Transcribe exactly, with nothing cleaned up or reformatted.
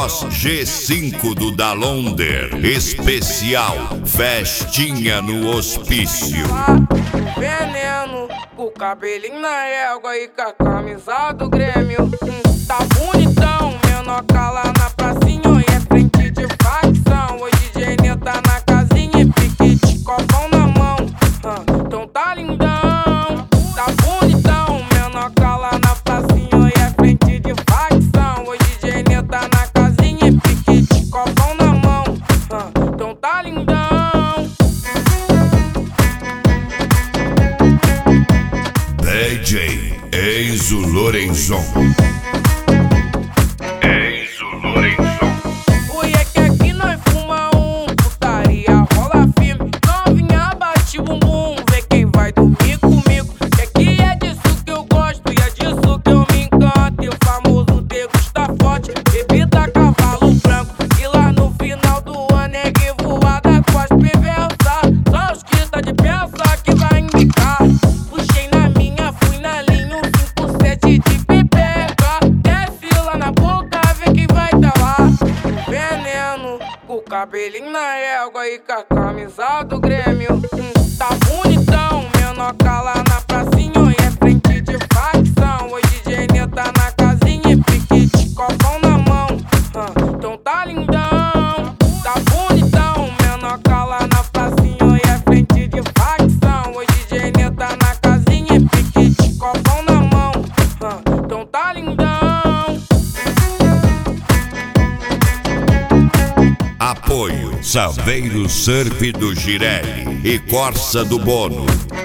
Cross G cinco do Dalonder. Especial Festinha no Hospício. Veneno, com o cabelinho na égua e com a camisa do Grêmio. Hum, tá bonitão, menor cala na pracinha e é frente de facção. Hoje D J Nê tá na casinha e piquete, copão na mão. Hum, então tá lindão, tá bonitão, menor cala na pracinha e é frente de facção. Hoje D J Nê tá na casinha e piquete, copão na mão. Hum, então tá lindão. D J Enzo Lorenzon. Enzo Lorenzon. Oi, é que aqui nós fuma um, putaria rola firme. Novinha bate o bumbum, vê quem vai dormir comigo. Que aqui é disso que eu gosto e é disso que eu me encanto. E o famoso degusta forte, bebida cavalo branco. E lá no final do ano é que voada com as perversas. Só os que tá de peça que vai indicar. Puxei na minha, fui na linha, um cinco sete de pepeca. Desce lá na boca, vê quem vai tá lá. Veneno, com o cabelinho na égua e com a camisa do Grêmio. Hum, tá bonitão, menor cala na pracinha e é frente de facção. Hoje D J Nê tá na casinha e piquete, copão na mão. Hum, então tá lindão, tá bonitão, menor cala na pracinha e é frente de facção. Hoje D J Nê tá na casinha e piquete, copão na mão. Hum, então tá lindão. Apoio Saveiro Surf do Girelli e Corsa do Bono.